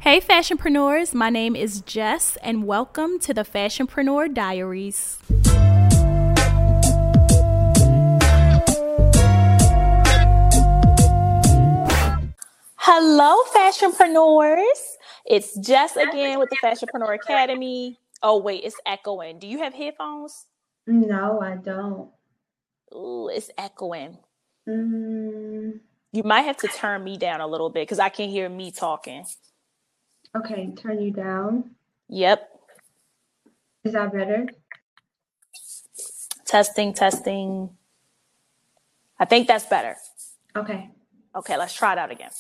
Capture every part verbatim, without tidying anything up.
Hey fashionpreneurs, my name is Jess and welcome to the Fashionpreneur Diaries. Hello fashionpreneurs, it's Jess again with the Fashionpreneur Academy. Oh wait, it's echoing. Do you have headphones? No, I don't. Ooh, it's echoing. Mm, You might have to turn me down a little bit because I can hear me talking. okay, turn you down. Yep. Is that better? Testing, testing. I think that's better. Okay. Okay, let's try it out again.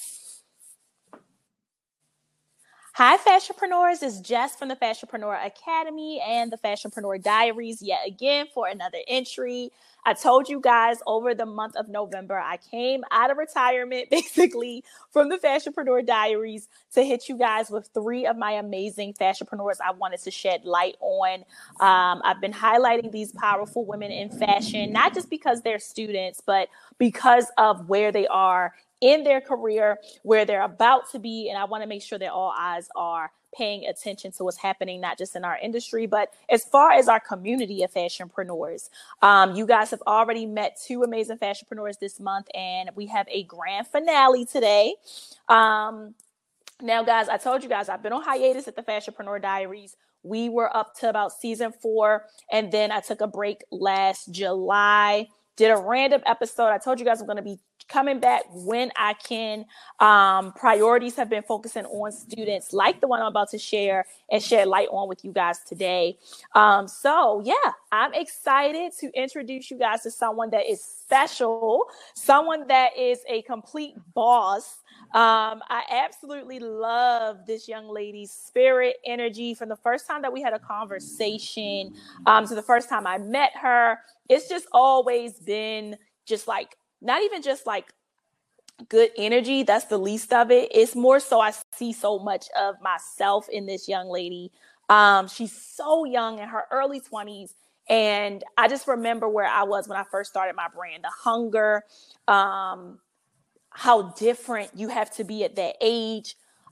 Hi, fashionpreneurs. It's Jess from the Fashionpreneur Academy and the Fashionpreneur Diaries yet again for another entry. I told you guys over the month of November, I came out of retirement basically from the Fashionpreneur Diaries to hit you guys with three of my amazing fashionpreneurs I wanted to shed light on. Um, I've been highlighting these powerful women in fashion, not just because they're students, but because of where they are in their career, where they're about to be. And I want to make sure that all eyes are paying attention to what's happening, not just in our industry, but as far as our community of fashionpreneurs. Um, you guys have already met two amazing fashionpreneurs this month, and we have a grand finale today. Um, now, guys, I told you guys I've been on hiatus at the Fashionpreneur Diaries. We were up to about season four, and then I took a break last July, did a random episode. I told you guys I'm going to be coming back when I can. Um, priorities have been focusing on students like the one I'm about to share and shed light on with you guys today. Um, so yeah, I'm excited to introduce you guys to someone that is special, someone that is a complete boss. Um, I absolutely love this young lady's spirit, energy from the first time that we had a conversation um, to the first time I met her. It's just always been just like, not even just like good energy. That's the least of it. It's more so I see so much of myself in this young lady. Um, she's so young in her early twenties. And I just remember where I was when I first started my brand, the hunger, um, how different you have to be at that age.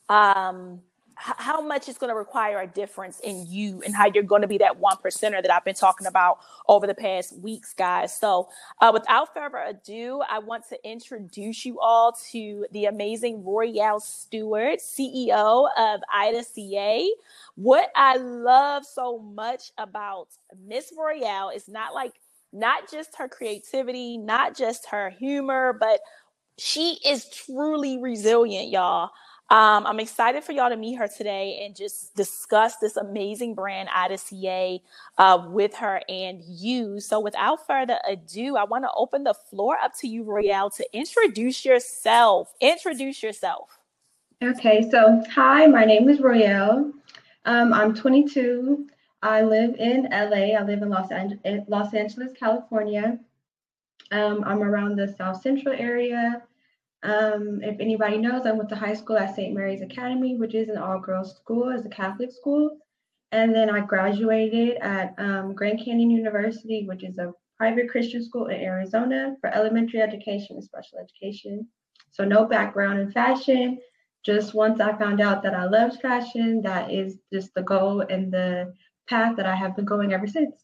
Um, how much it's going to require a difference in you and how you're going to be that one percenter that I've been talking about over the past weeks, guys. So uh, without further ado, I want to introduce you all to the amazing Royale Stewart, C E O of Ida C A. What I love so much about Miss Royale is not like, not just her creativity, not just her humor, but she is truly resilient, y'all. Um, I'm excited for y'all to meet her today and just discuss this amazing brand, Ida C A, uh, with her and you. So without further ado, I want to open the floor up to you, Royale, to introduce yourself. Introduce yourself. Okay, so hi, my name is Royale. Um, I'm twenty-two. I live in L A. I live in Los, Ange- Los Angeles, California. Um, I'm around the South Central area. Um, if anybody knows, I went to high school at Saint Mary's Academy, which is an all-girls school, it's a Catholic school. And then I graduated at um, Grand Canyon University, which is a private Christian school in Arizona for elementary education and special education. So no background in fashion. Just once I found out that I loved fashion, that is just the goal and the path that I have been going ever since.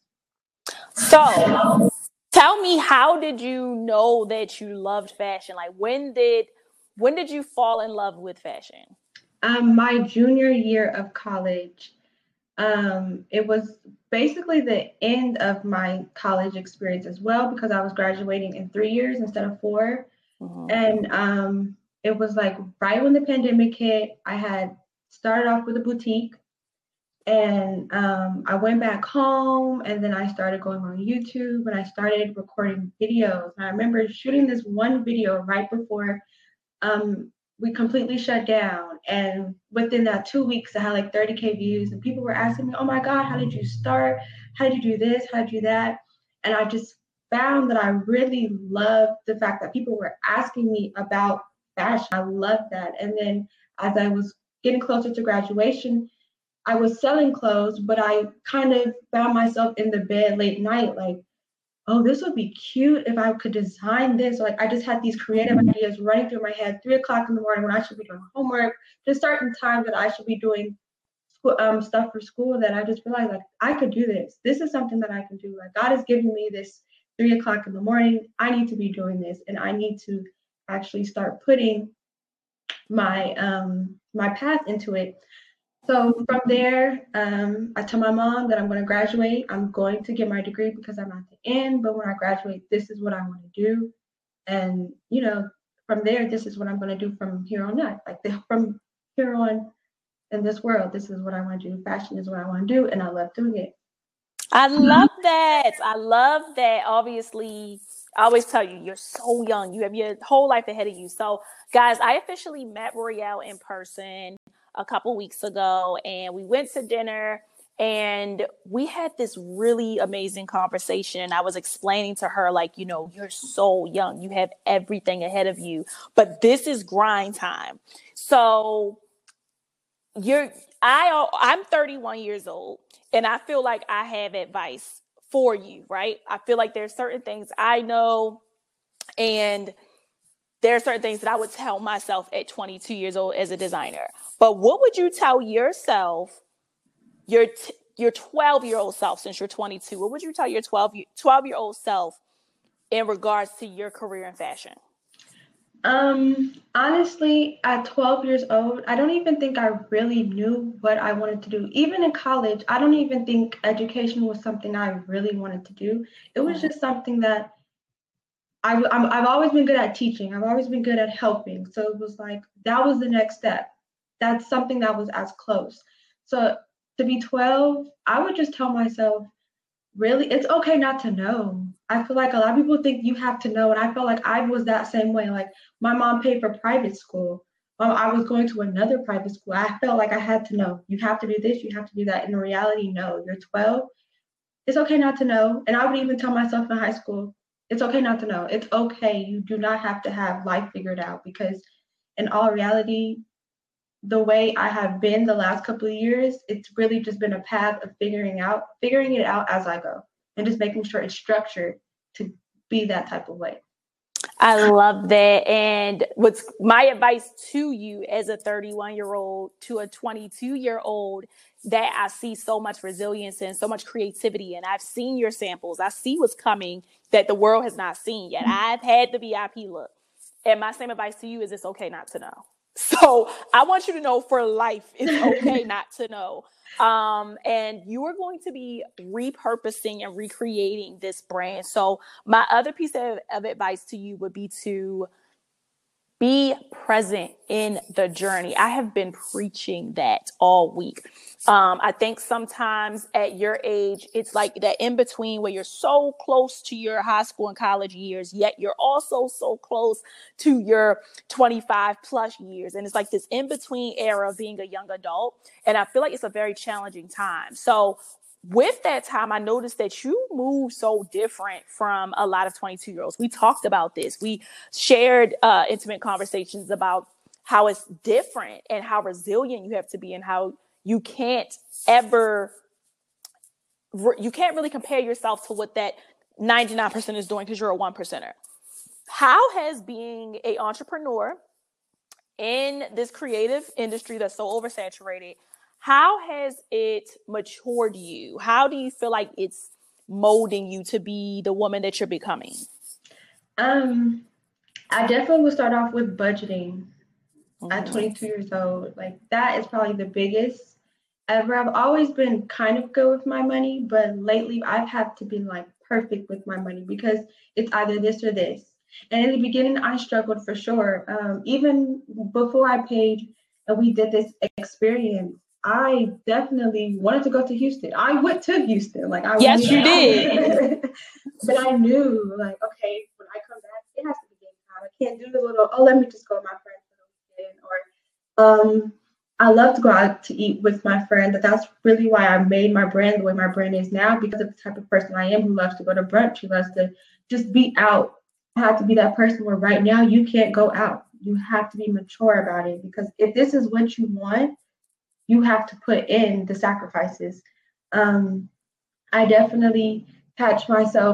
So tell me, how did you know that you loved fashion? Like when did when did you fall in love with fashion? Um, my junior year of college. Um, it was basically the end of my college experience as well because I was graduating in three years instead of four. Mm-hmm. And um, it was like right when the pandemic hit, I had started off with a boutique and um, I went back home and then I started going on YouTube and I started recording videos. And I remember shooting this one video right before um, we completely shut down. And within that two weeks, I had like thirty K views and people were asking me, oh my God, how did you start? How did you do this? How did you do that? And I just found that I really loved the fact that people were asking me about fashion. I loved that. And then as I was getting closer to graduation, I was selling clothes, but I kind of found myself in the bed late night, like, oh, this would be cute if I could design this. Like I just had these creative ideas running through my head, three o'clock in the morning when I should be doing homework, just certain times that I should be doing school, um, stuff for school, that I just realized like I could do this. This is something that I can do. Like God is giving me this three o'clock in the morning. I need to be doing this, and I need to actually start putting my um my path into it. So from there, um, I told my mom that I'm going to graduate. I'm going to get my degree because I'm at the end. But when I graduate, this is what I want to do. And, you know, from there, this is what I'm going to do from here on out. Like the, from here on in this world, this is what I want to do. Fashion is what I want to do. And I love doing it. I love that. I love that. Obviously, I always tell you, you're so young. You have your whole life ahead of you. So, guys, I officially met Royale in person a couple weeks ago, and we went to dinner, and we had this really amazing conversation. I was explaining to her, like, you know, you're so young. You have everything ahead of you, but this is grind time. So you're, I, I'm thirty-one years old, and I feel like I have advice for you, right? I feel like there's certain things I know, and there are certain things that I would tell myself at twenty-two years old as a designer. But what would you tell yourself, your t- your twelve-year-old self, since you're twenty-two? What would you tell your twelve, twelve-year-old self in regards to your career in fashion? Um, honestly, at twelve years old, I don't even think I really knew what I wanted to do. Even in college, I don't even think education was something I really wanted to do. It was just something that I, I'm, I've always been good at teaching. I've always been good at helping. So it was like, that was the next step. That's something that was as close. So to be twelve, I would just tell myself, really, it's okay not to know. I feel like a lot of people think you have to know. And I felt like I was that same way. Like my mom paid for private school. Um, I was going to another private school. I felt like I had to know. You have to do this, you have to do that. In reality, no. You're twelve. It's okay not to know. And I would even tell myself in high school, it's okay not to know. It's okay. You do not have to have life figured out, because in all reality, the way I have been the last couple of years, it's really just been a path of figuring out, figuring it out as I go, and just making sure it's structured to be that type of way. I love that. And what's my advice to you as a thirty-one year old to a twenty-two year old that I see so much resilience and so much creativity, and I've seen your samples. I see what's coming that the world has not seen yet. I've had the V I P look. And my same advice to you is it's okay not to know. So I want you to know for life, it's okay not to know. Um, and you are going to be repurposing and recreating this brand. So my other piece of, of advice to you would be to be present in the journey. I have been preaching that all week. Um, I think sometimes at your age, it's like that in between where you're so close to your high school and college years, yet you're also so close to your twenty-five plus years. And it's like this in between era of being a young adult. And I feel like it's a very challenging time. So with that time, I noticed that you move so different from a lot of twenty-two year olds. We talked about this. We shared uh, intimate conversations about how it's different and how resilient you have to be, and how you can't ever, you can't really compare yourself to what that ninety-nine percent is doing because you're a one percenter. How has being an entrepreneur in this creative industry that's so oversaturated, how has it matured you? How do you feel like it's molding you to be the woman that you're becoming? Um, I definitely would start off with budgeting mm-hmm. at twenty-two years old. Like that is probably the biggest ever. I've always been kind of good with my money, but lately I've had to be like perfect with my money because it's either this or this. And in the beginning, I struggled for sure. Um, even before I paid and we did this experience, I definitely wanted to go to Houston. I went to Houston. Like I Yes, you did. But I knew, like, okay, when I come back, it has to be game time. I can't do the little, oh, let me just go with my friends for the weekend. Or um, I love to go out to eat with my friend. But that's really why I made my brand the way my brand is now, because of the type of person I am who loves to go to brunch, who loves to just be out. I have to be that person where right now you can't go out. You have to be mature about it, because if this is what you want, you have to put in the sacrifices. Um, I definitely catch myself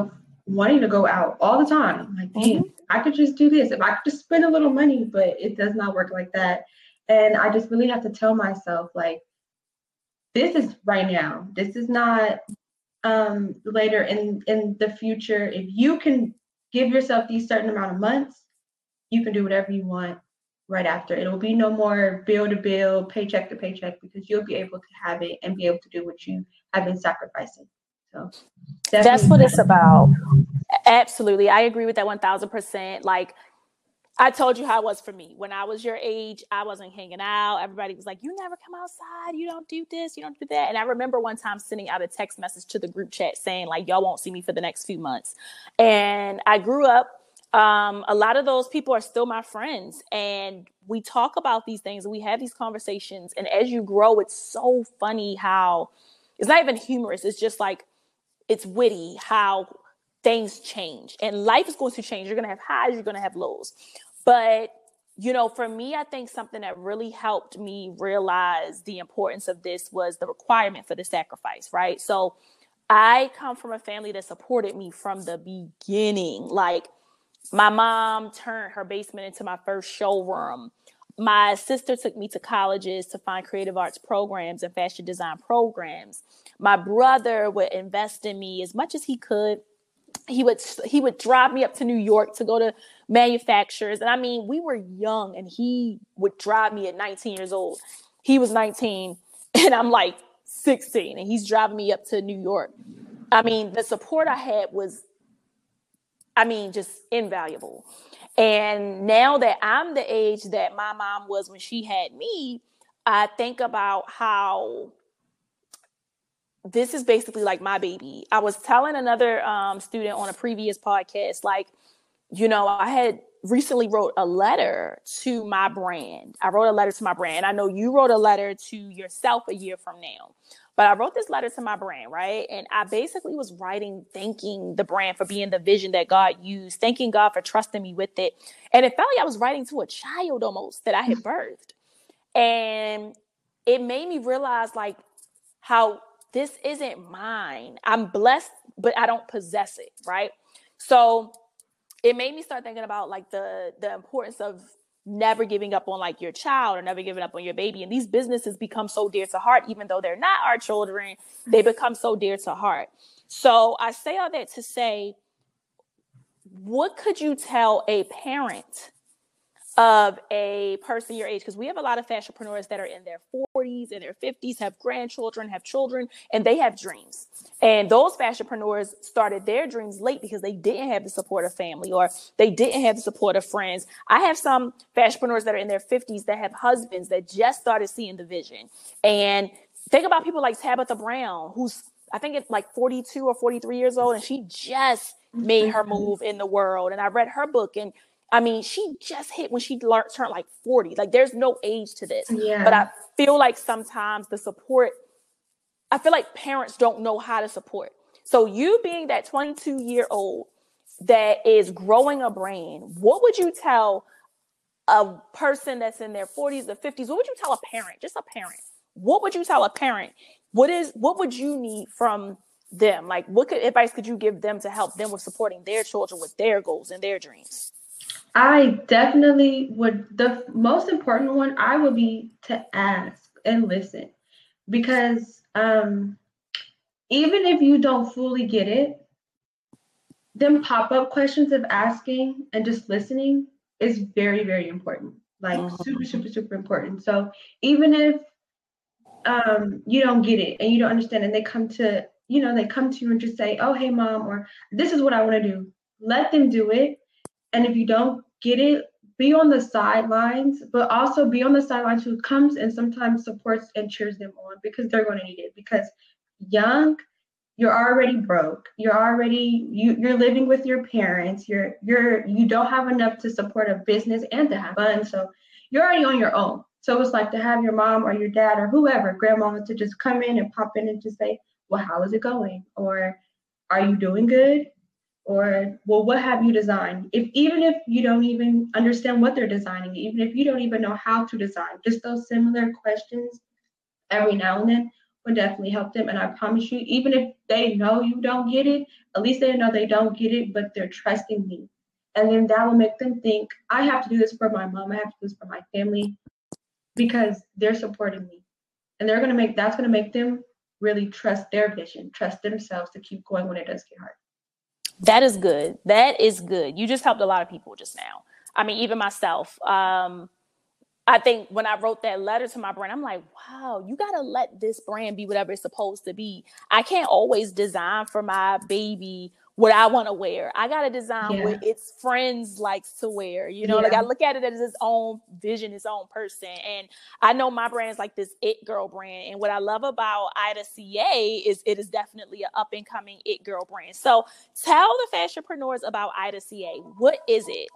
wanting to go out all the time. Like, damn, Mhm. I could just do this. If I could just spend a little money, but it does not work like that. And I just really have to tell myself, like, this is right now. This is not um, later in, in the future. If you can give yourself these certain amount of months, you can do whatever you want right after. It'll be no more bill to bill, paycheck to paycheck, because you'll be able to have it and be able to do what you have been sacrificing. So That's definitely. what it's about. Absolutely. I agree with that one thousand percent. Like, I told you how it was for me. When I was your age, I wasn't hanging out. Everybody was like, you never come outside. You don't do this. You don't do that. And I remember one time sending out a text message to the group chat saying, like, y'all won't see me for the next few months. And I grew up. Um, a lot of those people are still my friends. And we talk about these things. We have these conversations. And as you grow, it's so funny how it's not even humorous. It's just like, it's witty how things change. And life is going to change. You're going to have highs. You're going to have lows. But, you know, for me, I think something that really helped me realize the importance of this was the requirement for the sacrifice, right? So I come from a family that supported me from the beginning. Like, my mom turned her basement into my first showroom. My sister took me to colleges to find creative arts programs and fashion design programs. My brother would invest in me as much as he could. He would he would drive me up to New York to go to manufacturers. And I mean, we were young, and he would drive me at nineteen years old. He was nineteen and I'm like sixteen, and he's driving me up to New York. I mean, the support I had was, I mean, just invaluable. And now that I'm the age that my mom was when she had me, I think about how this is basically like my baby. I was telling another um, student on a previous podcast, like, you know, I had recently wrote a letter to my brand. I wrote a letter to my brand. I know you wrote a letter to yourself a year from now, but I wrote this letter to my brand, right? And I basically was writing, thanking the brand for being the vision that God used, thanking God for trusting me with it. And it felt like I was writing to a child almost that I had birthed. And it made me realize, like, how this isn't mine. I'm blessed, but I don't possess it, right? So it made me start thinking about, like, the the importance of never giving up on, like, your child or never giving up on your baby. And these businesses become so dear to heart, even though they're not our children, they become so dear to heart. So I say all that to say, what could you tell a parent of a person your age? Because we have a lot of fashionpreneurs that are in their forties, in their fifties, have grandchildren, have children, and they have dreams. And those fashionpreneurs started their dreams late because they didn't have the support of family, or they didn't have the support of friends. I have some fashionpreneurs that are in their fifties that have husbands that just started seeing the vision. And think about people like Tabitha Brown, who's, I think it's like forty-two or forty-three years old, and she just made her move in the world. And I read her book, and I mean, she just hit when she learned, turned like forty. Like, there's no age to this. Yeah. But I feel like sometimes the support, I feel like parents don't know how to support. So you being that twenty-two year old that is growing a brand, what would you tell a person that's in their forties or fifties? What would you tell a parent, just a parent? What would you tell a parent? What is, what would you need from them? Like, what could, advice could you give them to help them with supporting their children with their goals and their dreams? I definitely would. The most important one I would be to ask and listen, because um, even if you don't fully get it, them pop-up questions of asking and just listening is very, very important. Like, mm-hmm. super, super, super important. So even if um, you don't get it and you don't understand, and they come to, you know, they come to you and just say, oh, hey, mom, or this is what I want to do. Let them do it. And if you don't get it, be on the sidelines, but also be on the sidelines who comes and sometimes supports and cheers them on, because they're going to need it. Because young, you're already broke. You're already, you, you're living with your parents. You're, you're, you don't have enough to support a business and to have fun. So you're already on your own. So it's like to have your mom or your dad or whoever, grandma, to just come in and pop in and just say, well, how is it going? Or are you doing good? Or, well, what have you designed? If even if you don't even understand what they're designing, even if you don't even know how to design, just those similar questions every now and then would definitely help them. And I promise you, even if they know you don't get it, at least they know they don't get it, but they're trusting me. And then that will make them think, I have to do this for my mom. I have to do this for my family because they're supporting me. And they're going to make, that's going to make them really trust their vision, trust themselves to keep going when it does get hard. That is good. That is good. You just helped a lot of people just now. I mean, even myself. Um, I think when I wrote that letter to my brand, I'm like, wow, you got to let this brand be whatever it's supposed to be. I can't always design for my baby what I want to wear. I got to design Yeah. what its friends likes to wear. You know, yeah. like I look at it as its own vision, its own person. And I know my brand is like this it girl brand. And what I love about Ida C A is it is definitely an up and coming it girl brand. So tell the fashionpreneurs about Ida C A. What is it?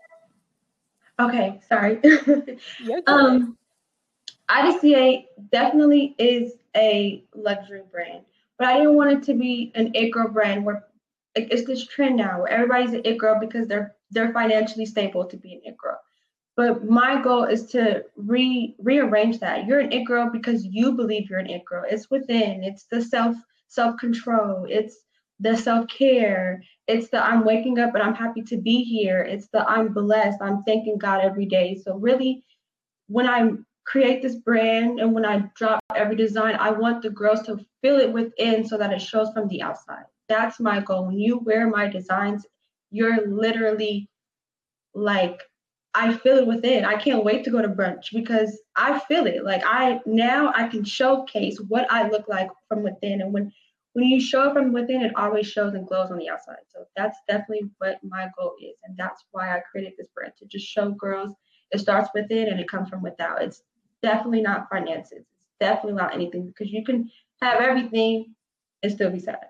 Okay, sorry. You're good. Um, Ida C A definitely is a luxury brand, but I didn't want it to be an it girl brand where it's this trend now where everybody's an it girl because they're they're financially stable to be an it girl. But my goal is to re rearrange that. You're an it girl because you believe you're an it girl. It's within. It's the self self control. It's the self care. It's the I'm waking up and I'm happy to be here. It's the I'm blessed. I'm thanking God every day. So really, when I create this brand and when I drop every design, I want the girls to feel it within so that it shows from the outside. That's my goal. When you wear my designs, you're literally like, I feel it within. I can't wait to go to brunch because I feel it. Like I now I can showcase what I look like from within. And when when you show it from within, it always shows and glows on the outside. So that's definitely what my goal is. And that's why I created this brand, to just show girls it starts within and it comes from without. It's definitely not finances. It's definitely not anything because you can have everything and still be sad.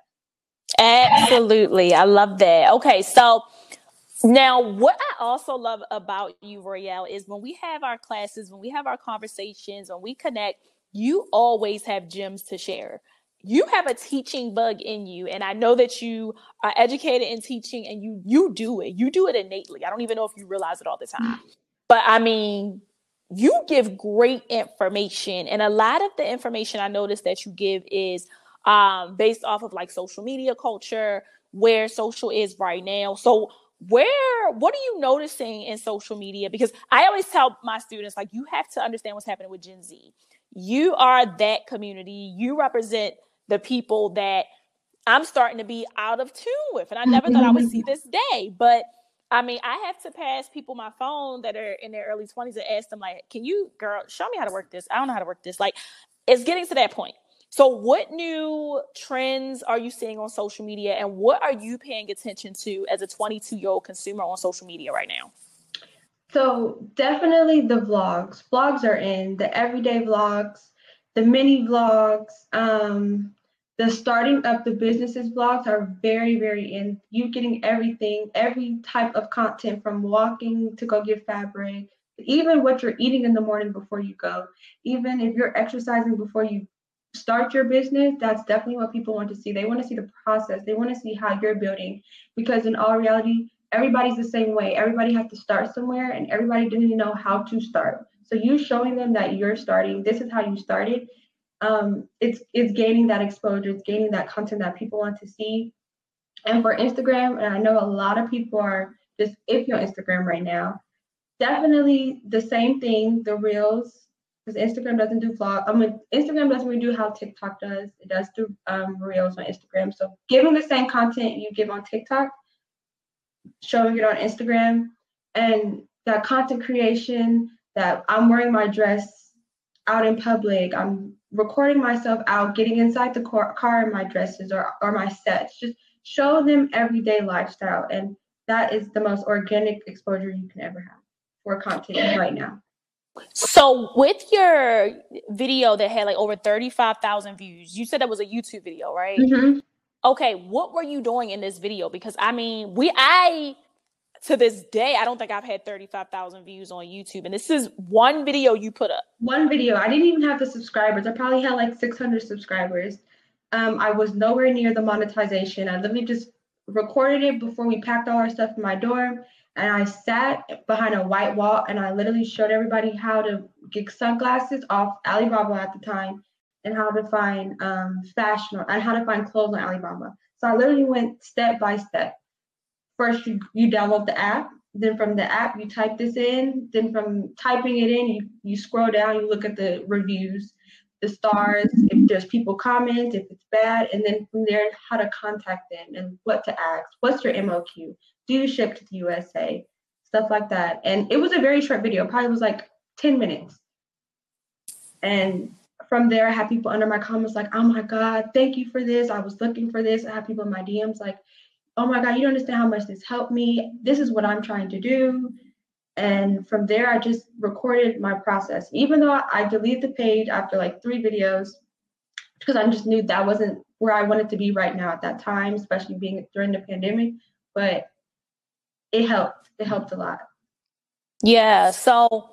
Absolutely. I love that. Okay, so now what I also love about you, Royale, is when we have our classes, when we have our conversations, when we connect, you always have gems to share. You have a teaching bug in you, and I know that you are educated in teaching, and you you do it. You do it innately. I don't even know if you realize it all the time. But I mean, you give great information, and a lot of the information I noticed that you give is um, based off of like social media culture, where social is right now. So where, what are you noticing in social media? Because I always tell my students, like, you have to understand what's happening with Gen Z. You are that community. You represent the people that I'm starting to be out of tune with. And I never thought I would see this day. But I mean, I have to pass people my phone that are in their early twenties and ask them, like, can you, girl, show me how to work this? I don't know how to work this. Like, it's getting to that point. So what new trends are you seeing on social media, and what are you paying attention to as a twenty-two-year-old consumer on social media right now? So definitely the vlogs. Vlogs are in, the everyday vlogs, the mini vlogs, um, the starting up the businesses vlogs are very, very in. You getting everything, every type of content from walking to go get fabric, even what you're eating in the morning before you go, even if you're exercising before you start your business, that's definitely what people want to see. They want to see the process. They want to see how you're building, because in all reality, everybody's the same way. Everybody has to start somewhere, and everybody didn't even know how to start. So you showing them that you're starting, this is how you started. Um, it's it's gaining that exposure. It's gaining that content that people want to see. And for Instagram, and I know a lot of people are just iffy on Instagram right now. Definitely the same thing, the reels. Because Instagram doesn't do vlog. I mean, Instagram doesn't really do how TikTok does. It does do um, reels on Instagram. So giving the same content you give on TikTok, showing it on Instagram, and that content creation, that I'm wearing my dress out in public, I'm recording myself out, getting inside the car, car in my dresses or, or my sets. Just show them everyday lifestyle. And that is the most organic exposure you can ever have for content right now. So with your video that had like over thirty-five thousand views, you said that was a YouTube video, right? Mm-hmm. Okay, what were you doing in this video? Because I mean, we, I, to this day, I don't think I've had thirty-five thousand views on YouTube. And this is one video you put up. One video. I didn't even have the subscribers. I probably had like six hundred subscribers. Um, I was nowhere near the monetization. I literally just recorded it before we packed all our stuff in my dorm. And I sat behind a white wall and I literally showed everybody how to get sunglasses off Alibaba at the time. and how to find um, fashion and how to find clothes on Alibaba. So I literally went step by step. First, you, you download the app. Then from the app, you type this in. Then from typing it in, you, you scroll down, you look at the reviews, the stars, if there's people comment, if it's bad. And then from there, how to contact them and what to ask. What's your M O Q? Do you ship to the U S A? Stuff like that. And it was a very short video. It probably was like ten minutes. And from there, I had people under my comments like, oh my God, thank you for this. I was looking for this. I had people in my D Ms like, oh my God, you don't understand how much this helped me. This is what I'm trying to do. And from there, I just recorded my process. Even though I deleted the page after like three videos, because I just knew that wasn't where I wanted to be right now at that time, especially being during the pandemic. But it helped. It helped a lot. Yeah. So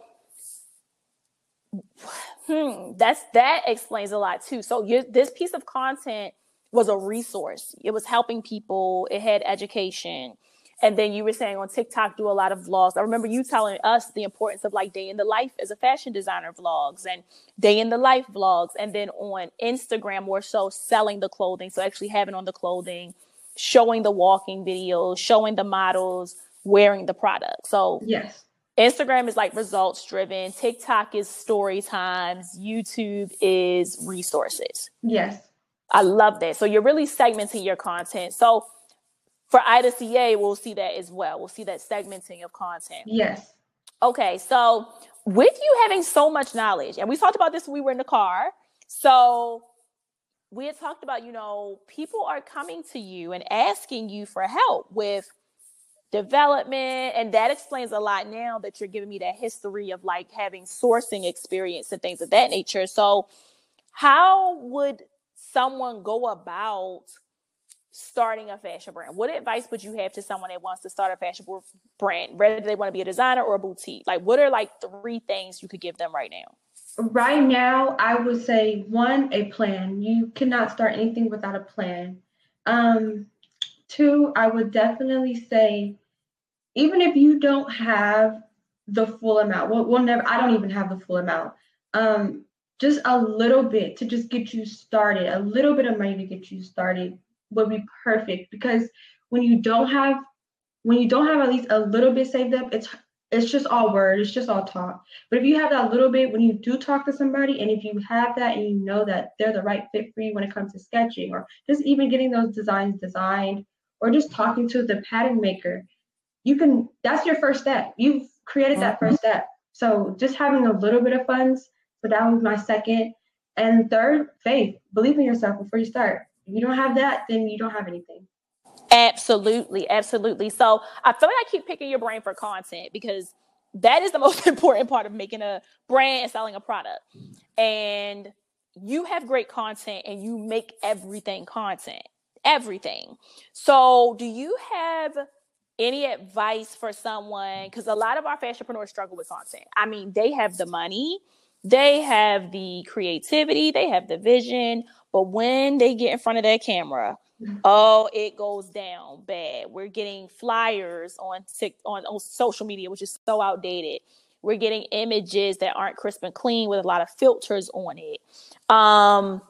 hmm, that's that explains a lot too. So you, this piece of content was a resource. It was helping people. It had education. And then you were saying on TikTok, do a lot of vlogs. I remember you telling us the importance of like day in the life as a fashion designer vlogs and day in the life vlogs. And then on Instagram, more so selling the clothing. So actually having on the clothing, showing the walking videos, showing the models wearing the product. So yes, Instagram is like results driven. TikTok is story times. YouTube is resources. Yes. I love that. So you're really segmenting your content. So for Ida C A, we'll see that as well. We'll see that segmenting of content. Yes. Okay. So with you having so much knowledge, and we talked about this when we were in the car. So we had talked about, you know, people are coming to you and asking you for help with development. And that explains a lot now that you're giving me that history of like having sourcing experience and things of that nature. So how would someone go about starting a fashion brand? What advice would you have to someone that wants to start a fashion brand, whether they want to be a designer or a boutique? Like, what are like three things you could give them right now? Right now, I would say one, a plan. You cannot start anything without a plan. Um, two, I would definitely say, even if you don't have the full amount, we'll, we'll never, I don't even have the full amount. Um, just a little bit to just get you started, a little bit of money to get you started would be perfect, because when you don't have when you don't have at least a little bit saved up, it's it's just all word, it's just all talk. But if you have that little bit, when you do talk to somebody, and if you have that and you know that they're the right fit for you when it comes to sketching, or just even getting those designs designed, or just talking to the pattern maker, you can, that's your first step. You've created that first step. So just having a little bit of funds, so that was my second. And third, faith. Believe in yourself before you start. If you don't have that, then you don't have anything. Absolutely. Absolutely. So I feel like I keep picking your brain for content, because that is the most important part of making a brand and selling a product. And you have great content and you make everything content, everything. So do you have any advice for someone? Because a lot of our fashionpreneurs struggle with content. I mean, they have the money, they have the creativity, they have the vision, but when they get in front of that camera, oh, it goes down bad. We're getting flyers on, on on social media, which is so outdated. We're getting images that aren't crisp and clean with a lot of filters on it. Um,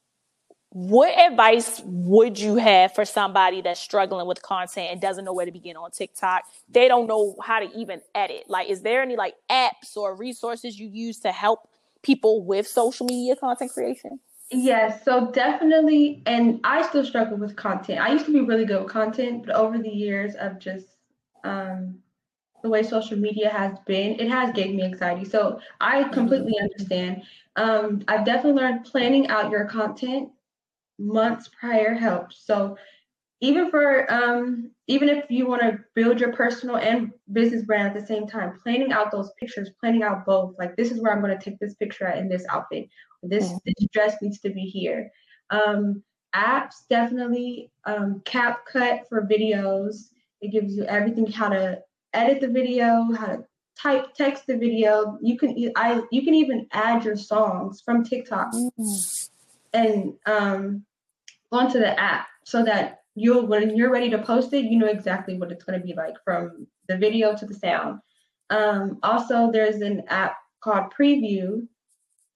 what advice would you have for somebody that's struggling with content and doesn't know where to begin on TikTok? They don't know how to even edit. Like, is there any like apps or resources you use to help people with social media content creation? Yes, so definitely, and I still struggle with content. I used to be really good with content, but over the years of just um, the way social media has been, it has gave me anxiety. So I completely understand. Um, I've definitely learned planning out your content months prior helps. So even for um, even if you want to build your personal and business brand at the same time, planning out those pictures, planning out both. Like, this is where I'm going to take this picture at in this outfit. This, this dress needs to be here. Um, apps, definitely. Um, CapCut for videos. It gives you everything, how to edit the video, how to type text the video. You can I you can even add your songs from TikTok mm-hmm. and um, onto the app, so that you'll, when you're ready to post it, you know exactly what it's going to be like, from the video to the sound. Um, also, there's an app called Preview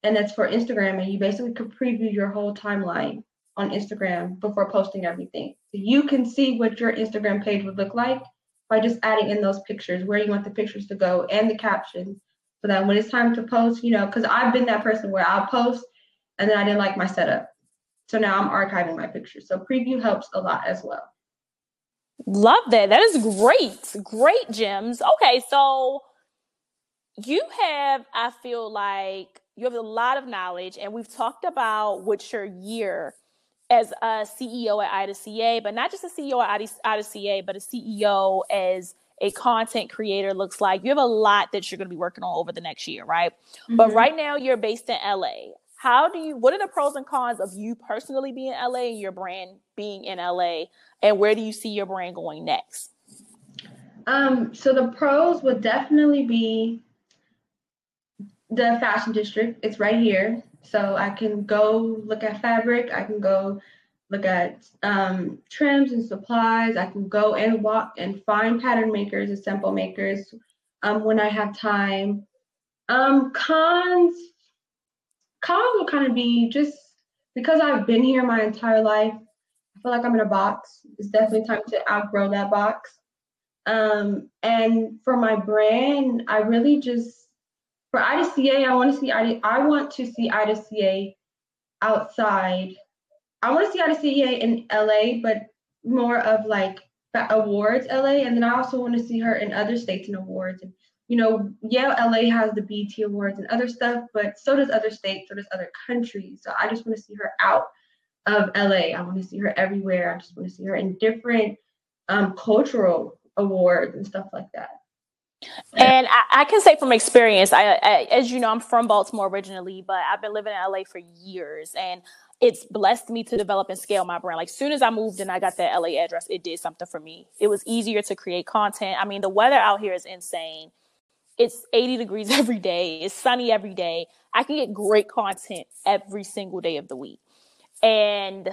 and that's for Instagram. And you basically could preview your whole timeline on Instagram before posting everything. So you can see what your Instagram page would look like by just adding in those pictures, where you want the pictures to go and the captions, so that when it's time to post, you know, because I've been that person where I'll post and then I didn't like my setup. So now I'm archiving my pictures. So preview helps a lot as well. Love that. That is great. Great gems. Okay, so you have, I feel like you have a lot of knowledge, and we've talked about what your year as a C E O at Ida C A, but not just a C E O at Ida C A, but a C E O as a content creator looks like. You have a lot that you're going to be working on over the next year, right? Mm-hmm. But right now you're based in L A. How do you, what are the pros and cons of you personally being in L A and your brand being in L A? And where do you see your brand going next? Um, so the pros would definitely be the fashion district. It's right here. So I can go look at fabric. I can go look at um, trims and supplies. I can go and walk and find pattern makers and sample makers um, when I have time. Um, cons, cons will kind of be just because I've been here my entire life. I feel like I'm in a box. It's definitely time to outgrow that box. Um, and for my brand, I really just, for Ida C A, I want to see Ida, I want to see Ida C A outside. I want to see Ida C A in L A, but more of like awards L A. And then I also want to see her in other states in awards. And, you know, yeah, L A has the B E T Awards and other stuff, but so does other states, so does other countries. So I just want to see her out of L A. I want to see her everywhere. I just want to see her in different um, cultural awards and stuff like that. And I, I can say from experience, I, I, as you know, I'm from Baltimore originally, but I've been living in L A for years, and it's blessed me to develop and scale my brand. Like, as soon as I moved and I got that L A address, it did something for me. It was easier to create content. I mean, the weather out here is insane. It's eighty degrees every day. It's sunny every day. I can get great content every single day of the week. And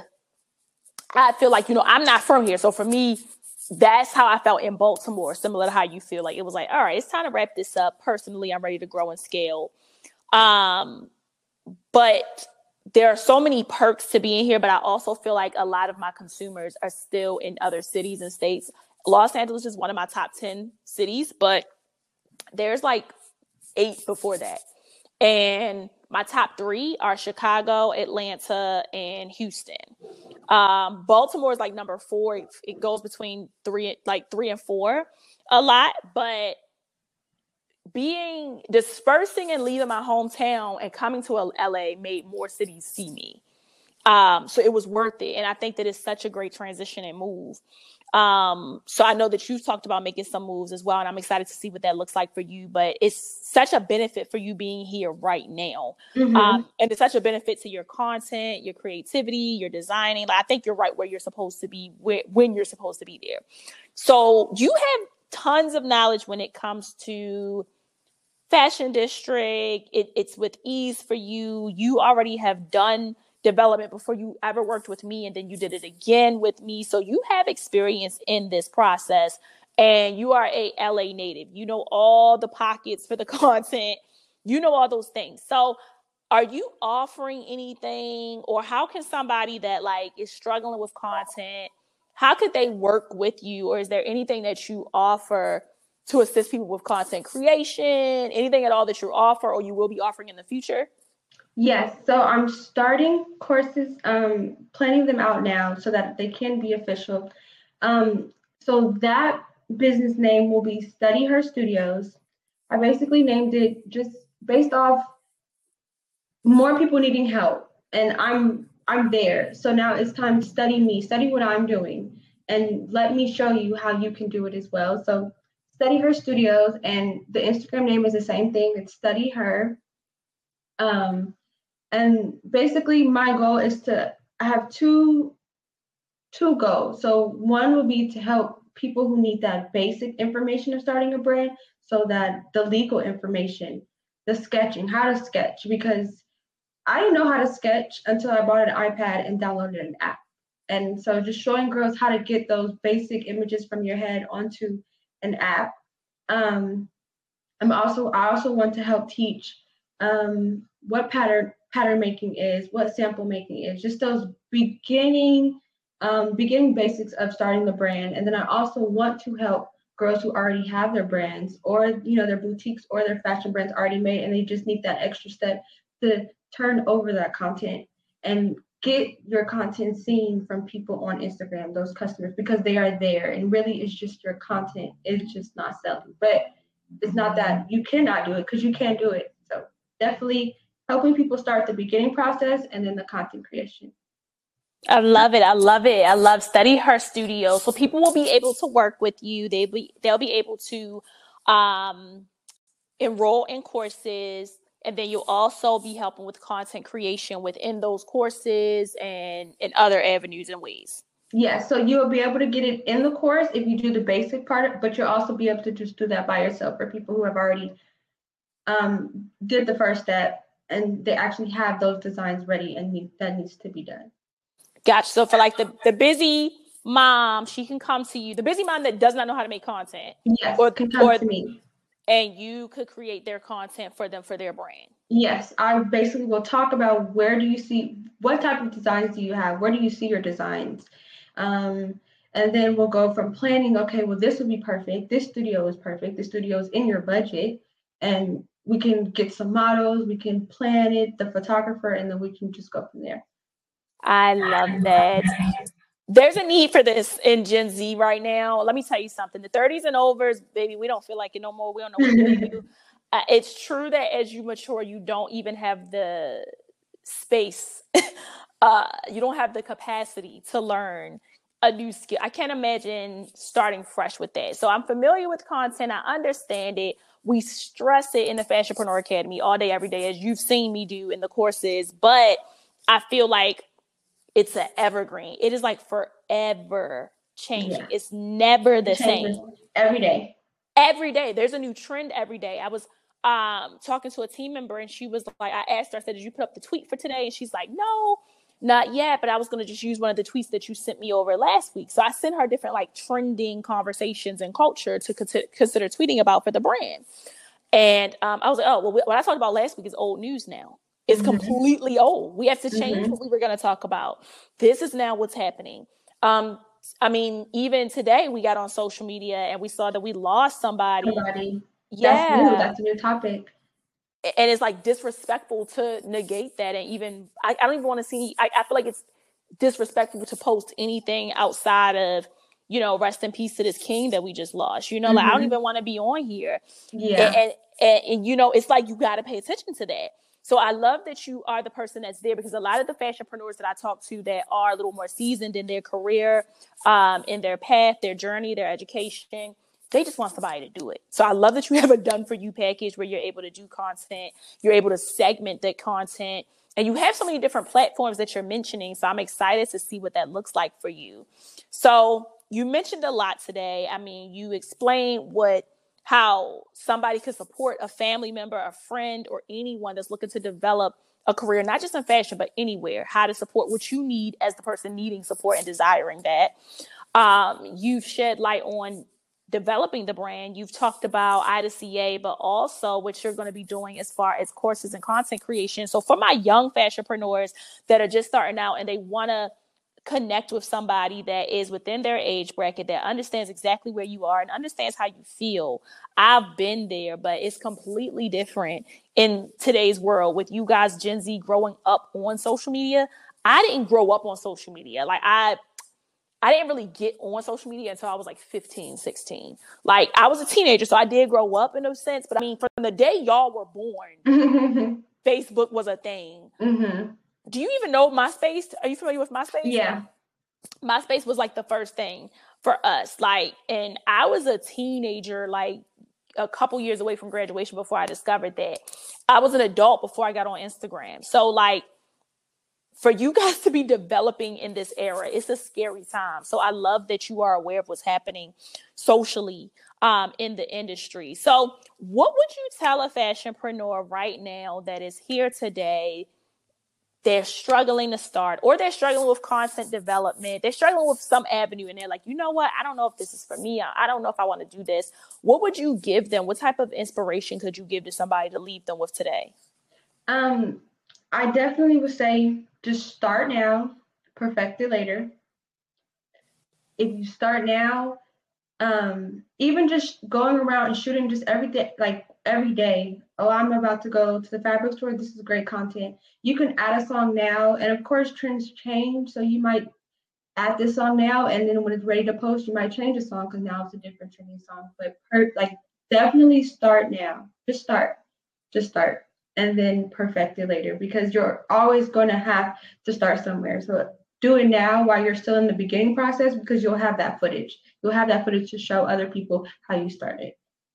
I feel like, you know, I'm not from here. So for me, that's how I felt in Baltimore, similar to how you feel. Like, it was like, all right, it's time to wrap this up. Personally, I'm ready to grow and scale. Um, but there are so many perks to being here, but I also feel like a lot of my consumers are still in other cities and states. Los Angeles is one of my top ten cities, but there's like eight before that. And my top three are Chicago, Atlanta, and Houston. Um, Baltimore is like number four. It, it goes between three, like three and four a lot, but being dispersing and leaving my hometown and coming to L A made more cities see me. Um, so it was worth it. And I think that it's such a great transition and move. Um, so I know that you've talked about making some moves as well, and I'm excited to see what that looks like for you, but it's such a benefit for you being here right now. Mm-hmm. Um, and it's such a benefit to your content, your creativity, your designing. Like, I think you're right where you're supposed to be, where, when you're supposed to be there. So you have tons of knowledge when it comes to fashion district. It, it's with ease for you. You already have done development before you ever worked with me, and then you did it again with me. So you have experience in this process, and you are a L A native. You know all the pockets for the content. You know all those things. So are you offering anything, or how can somebody that like is struggling with content, how could they work with you? Or is there anything that you offer to assist people with content creation, anything at all that you offer or you will be offering in the future? Yes, so I'm starting courses, um, planning them out now so that they can be official. Um, so that business name will be Study Her Studios. I basically named it just based off more people needing help, and I'm I'm there. So now it's time to study me, study what I'm doing, and let me show you how you can do it as well. So Study Her Studios, and the Instagram name is the same thing. It's Study Her. Um, And basically my goal is to, I have two, two goals. So one will be to help people who need that basic information of starting a brand, so that the legal information, the sketching, how to sketch, because I didn't know how to sketch until I bought an iPad and downloaded an app. And so just showing girls how to get those basic images from your head onto an app. Um, I'm also, I also want to help teach um, what pattern pattern making is, what sample making is, just those beginning um, beginning basics of starting the brand. And then I also want to help girls who already have their brands, or you know, their boutiques or their fashion brands already made, and they just need that extra step to turn over that content and get your content seen from people on Instagram, those customers, because they are there. And really, it's just your content. It's just not selling. But it's not that you cannot do it, because you can do it. So definitely helping people start the beginning process and then the content creation. I love it. I love it. I love Study Her Studio. So people will be able to work with you. They be they'll be able to um, enroll in courses, and then you'll also be helping with content creation within those courses and in other avenues and ways. Yeah, so you'll be able to get it in the course if you do the basic part, but you'll also be able to just do that by yourself for people who have already um, did the first step and they actually have those designs ready and need, that needs to be done. Gotcha. So for like the, the busy mom, she can come to you. The busy mom that does not know how to make content. Yes, or, can come or, to me. And you could create their content for them for their brand. Yes, I basically will talk about where do you see, what type of designs do you have? Where do you see your designs? Um, and then we'll go from planning, okay, well, this would be perfect. This studio is perfect. The studio is in your budget. And we can get some models, we can plan it, the photographer, and then we can just go from there. I love that. There's a need for this in Gen Z right now. Let me tell you something. The thirties and overs, baby, we don't feel like it no more. We don't know what to do. Uh, it's true that as you mature, you don't even have the space. uh, you don't have the capacity to learn a new skill. I can't imagine starting fresh with that. So I'm familiar with content. I understand it. We stress it in the Fashionpreneur Academy all day, every day, as you've seen me do in the courses. But I feel like it's an evergreen. It is like forever changing. Yeah. It's never the same. Every day. Every day. There's a new trend every day. I was um, talking to a team member and she was like, I asked her, I said, did you put up the tweet for today? And she's like, no, not yet. But I was going to just use one of the tweets that you sent me over last week. So I sent her different like trending conversations and culture to consider, consider tweeting about for the brand. And um, I was like, oh, well, what I talked about last week is old news now. It's mm-hmm. completely old. We have to change mm-hmm. what we were going to talk about. This is now what's happening. Um, I mean, even today we got on social media and we saw that we lost somebody. Somebody. Yeah. That's new. That's a new topic. And it's like disrespectful to negate that. And even, I, I don't even want to see, I, I feel like it's disrespectful to post anything outside of, you know, rest in peace to this king that we just lost. You know, mm-hmm. like I don't even want to be on here. Yeah. And, and, and, and, you know, it's like you got to pay attention to that. So I love that you are the person that's there, because a lot of the fashionpreneurs that I talk to that are a little more seasoned in their career, um, in their path, their journey, their education, they just want somebody to do it. So I love that you have a done for you package where you're able to do content, you're able to segment that content, and you have so many different platforms that you're mentioning. So I'm excited to see what that looks like for you. So you mentioned a lot today. I mean, you explained what how somebody could support a family member, a friend, or anyone that's looking to develop a career, not just in fashion, but anywhere, how to support what you need as the person needing support and desiring that. Um, you've shed light on developing the brand. You've talked about I D C A, but also what you're going to be doing as far as courses and content creation. So for my young fashionpreneurs that are just starting out and they want to connect with somebody that is within their age bracket, that understands exactly where you are and understands how you feel. I've been there, but it's completely different in today's world with you guys, Gen Z, growing up on social media. I didn't grow up on social media. Like I, I didn't really get on social media until I was like fifteen, sixteen. Like I was a teenager, so I did grow up in a sense, but I mean, from the day y'all were born, Facebook was a thing. Mm-hmm. Do you even know MySpace? Are you familiar with MySpace? Yeah. MySpace was like the first thing for us. Like, and I was a teenager, like a couple years away from graduation before I discovered that. I was an adult before I got on Instagram. So like, for you guys to be developing in this era, it's a scary time. So I love that you are aware of what's happening socially um, in the industry. So what would you tell a fashionpreneur right now that is here today? They're struggling to start, or they're struggling with content development. They're struggling with some avenue and they're like, you know what? I don't know if this is for me. I don't know if I want to do this. What would you give them? What type of inspiration could you give to somebody to leave them with today? Um, I definitely would say just start now, perfect it later. If you start now, um, even just going around and shooting just every day, like every day. Oh, I'm about to go to the fabric store. This is great content. You can add a song now, and of course, trends change. So you might add this song now, and then when it's ready to post, you might change the song because now it's a different trending song. But per, like, definitely start now. Just start. Just start, and then perfect it later because you're always going to have to start somewhere. So do it now while you're still in the beginning process because you'll have that footage. You'll have that footage to show other people how you started.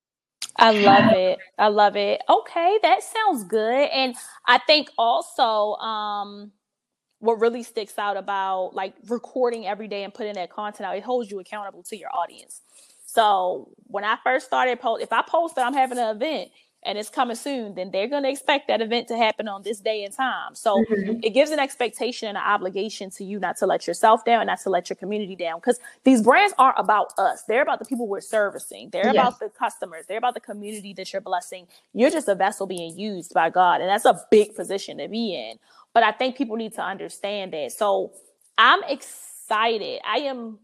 I love it. I love it. Okay, that sounds good. And I think also um what really sticks out about like recording every day and putting that content out, it holds you accountable to your audience. So when I first started post, if I post that I'm having an event and it's coming soon, then they're going to expect that event to happen on this day and time. So Mm-hmm. it gives an expectation and an obligation to you not to let yourself down and not to let your community down, because these brands aren't about us. They're about the people we're servicing. They're Yes. about the customers. They're about the community that you're blessing. You're just a vessel being used by God. And that's a big position to be in. But I think people need to understand that. So I'm excited. I am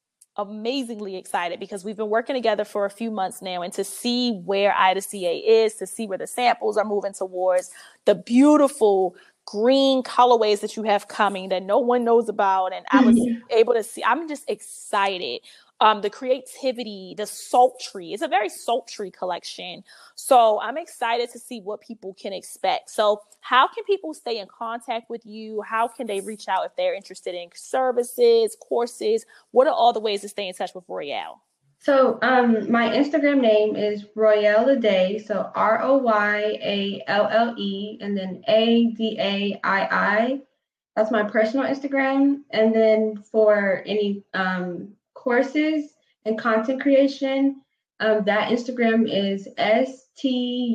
amazingly excited because we've been working together for a few months now, and to see where Ida C A is, to see where the samples are moving towards, the beautiful green colorways that you have coming that no one knows about. And I was able to see, I'm just excited. Um, the creativity, the sultry, it's a very sultry collection. So I'm excited to see what people can expect. So how can people stay in contact with you? How can they reach out if they're interested in services, courses? What are all the ways to stay in touch with Royale? So um, my Instagram name is Royale Aday. So R O Y A L L E and then A D A I I. That's my personal Instagram. And then for any um, courses and content creation, um, that Instagram is S T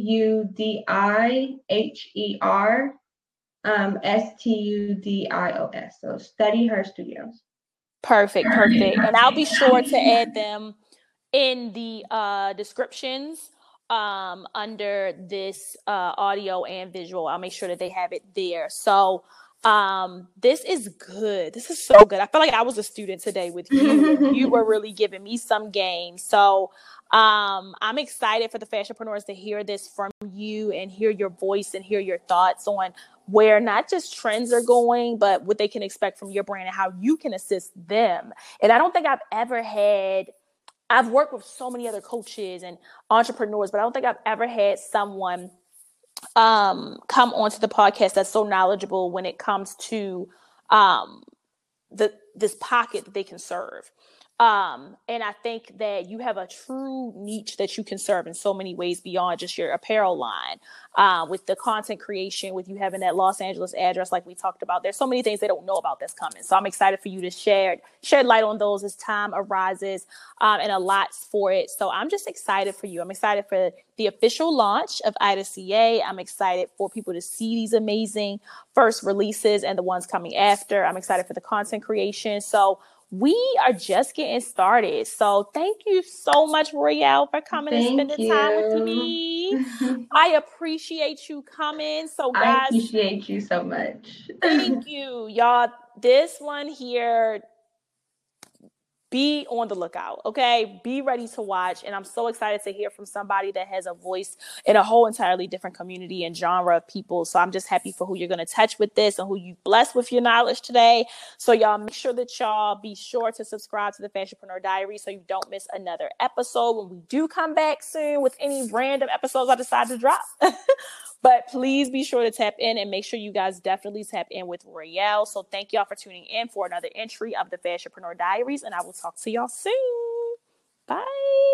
U D I H E R um, S T U D I O S. So Study Her Studios. Perfect, perfect. And I'll be sure to add them in the uh, descriptions um, under this uh, audio and visual. I'll make sure that they have it there. So um, this is good. This is so good. I feel like I was a student today with you, and you were really giving me some game. So um, I'm excited for the fashionpreneurs to hear this from you and hear your voice and hear your thoughts on where not just trends are going, but what they can expect from your brand and how you can assist them. And I don't think I've ever had I've worked with so many other coaches and entrepreneurs, but I don't think I've ever had someone um, come onto the podcast that's so knowledgeable when it comes to um, the this pocket that they can serve. Um, and I think that you have a true niche that you can serve in so many ways beyond just your apparel line. Uh, with the content creation, with you having that Los Angeles address, like we talked about, there's so many things they don't know about that's coming. So I'm excited for you to share shed light on those as time arises, um, and a lot for it. So I'm just excited for you. I'm excited for the official launch of Ida C A. I'm excited for people to see these amazing first releases and the ones coming after. I'm excited for the content creation. So we are just getting started. So thank you so much, Royale, for coming Thank and spending you. time with me. I appreciate you coming. So I guys, appreciate you so much. thank you, y'all. This one here, be on the lookout, okay? Be ready to watch. And I'm so excited to hear from somebody that has a voice in a whole entirely different community and genre of people. So I'm just happy for who you're going to touch with this and who you bless with your knowledge today. So y'all make sure that y'all be sure to subscribe to the Fashionpreneur Diary so you don't miss another episode when we do come back soon with any random episodes I decide to drop. But please be sure to tap in and make sure you guys definitely tap in with Royale. So thank y'all for tuning in for another entry of the Fashionpreneur Diaries, and I will talk to y'all soon. Bye.